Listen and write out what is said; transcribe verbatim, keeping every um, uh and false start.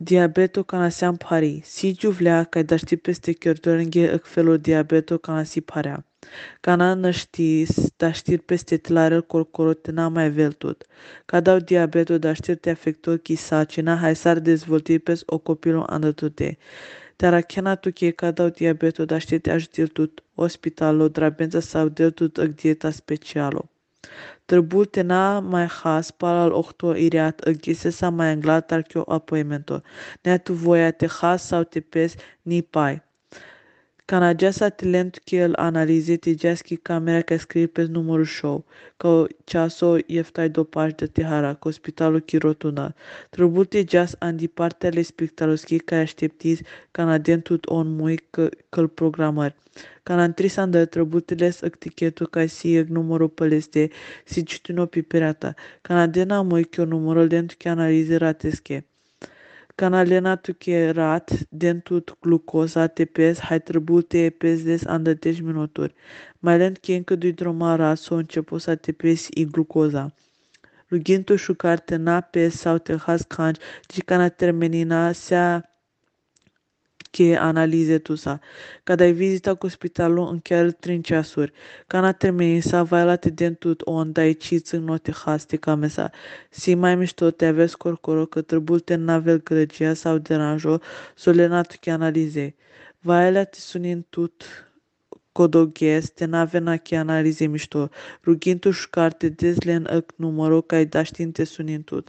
Diabeto canasiam pari. Si giuvlea ca daști peste chiordorenghe ăc felo diabeto canasi parea. Cana năștis, daștir peste tlară corcorotena mai veltut. Cadau diabeto daștir te afecto ki sacina hai sar dezvolti pes o copilo andătute. Dar achena tu che cadau diabeto daștir te ajutil tut ospitalo drabența sau del tut ăc dieta specialo. Târbul tena mai has palal octo iriat ăghise sa mai anglat archeo appoimento. Nea tu voia te has sau te pes ni pai. Canagesa talent que el analize te jaski camera ca scrie pe numărul show. Că ceaso ieftai dopaj de tehara, că spitalul ki rotuna. Trebuie te jas andi partele spectaloski ca așteptiți canadentut on mui că căl programări. Canantris andă trebuteles etichetul ca si eg numărul peleste si citino piperata. Canadena mui că numărul dentro que analize ratesche. Canalena tu que rat dentut glucoza te pes hai trebuie te pes des andă deci minuturi. Mai lent que încă dui droma raso început să te pes i glucoza. Rugintu șucar te na pes sau te has canci, ci cana termenina sea que analize tu sa. Cada ai vizita cu spitalul în chiar trin ceasuri. Cana termini sa vai la te dentut on dai ciț în note haste camesa. Si mai mișto te aveți corcoro că trebuie te navel gălăgia sau deranjo solenatu que analize. Vai la te sunin tut codoghes te navena que analize mișto. Rugintu șucar te dezlen ăc numărul ca ai daștin te sunin tut.